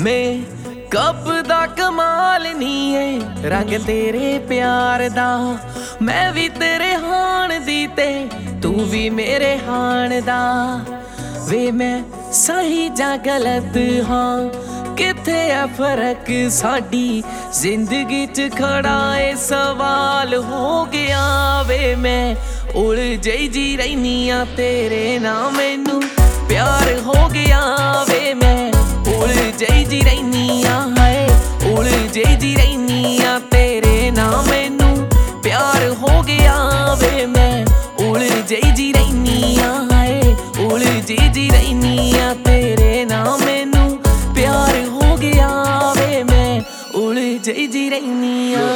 Makeup दा कमाल नी है रंग तेरे प्यार दा। मैं भी तेरे हाण दी ते तू भी मेरे हाण दा। वे मैं सही जा गलत हाँ किथे है फर्क साडी जिंदगी च खड़ा है सवाल हो गया। वे मैं उलझी जी रहनी आ तेरे नाल मैनू प्यार हो गया। वे मैं उलझी जी रहनी आ हाय उलझी जी रहनी आ तेरे नाल मैनू प्यार हो गया। वे मैं उलझी जी रहनी आ हाय उलझी जी रहनी आ तेरे नाल मैनू प्यार हो गया। वे मैं उलझी जी रहनी आ।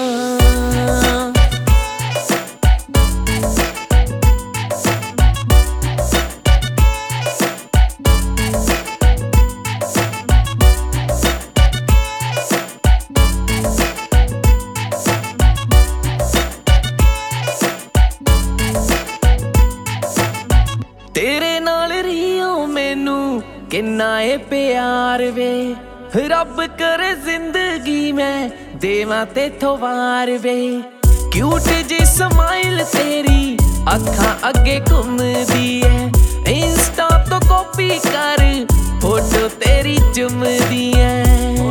तेरे नाल रियो मैनू किन्ना ए प्यार वे रब करे जिंदगी में देवां तेथों वार वे। क्यूट जी स्माइल तेरी अखां अगे घुमदी है इंस्टा तो कॉपी कर फोटो तेरी चुमदी है।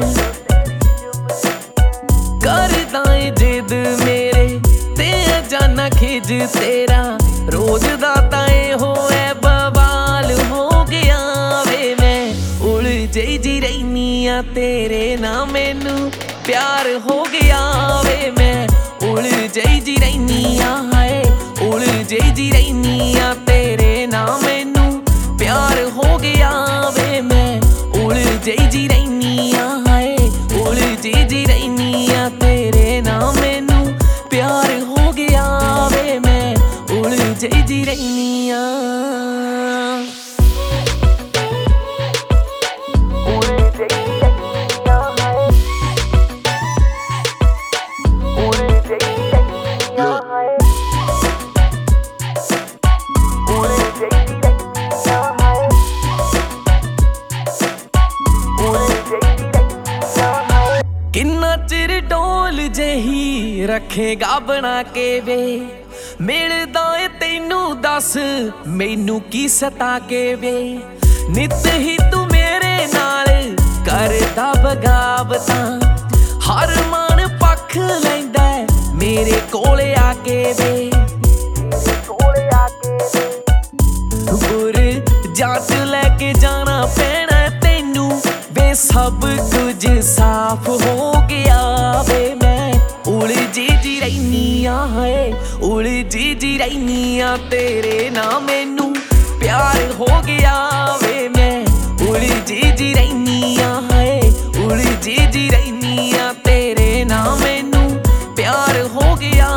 करदा ए जिद मेरे ते जाना खिज तेरा रोज दा ताए होए बवाल हो गया। वे मैं उलझी जी रहनी आ तेरे नाल मैनू प्यार हो गया। वे मैं उलझी जी रहनी आ हाय उलझी जी रहनी आ तेरे नाल मैनू प्यार हो गया। वे मैं उलझी जी रहनी आ हाय उलझी जी रहनी आ तेरे नाल मैनू प्यार हो गया। वे मैं उलझी जी रहनी आ। किन्ना चिर डोल जही रखेगा बना के वे मिलदा ए तैनू दस मैनू की सता के वे। नित ही तू मेरे नाल करदा बगावतां हर मान पख लैंदा मेरे कोले आके वे। बुर जात लैके जाना पैना तैनू वे सब कुछ साफ हो गया। वे मैं उलझी जी रहनी आ हाय उलझी जी रहनी आ तेरे नाल मैनू प्यार हो गया। वे मैं उलझी जी रहनी आ हाय उलझी जी रहनी आ तेरे नाल मैनू प्यार हो गया।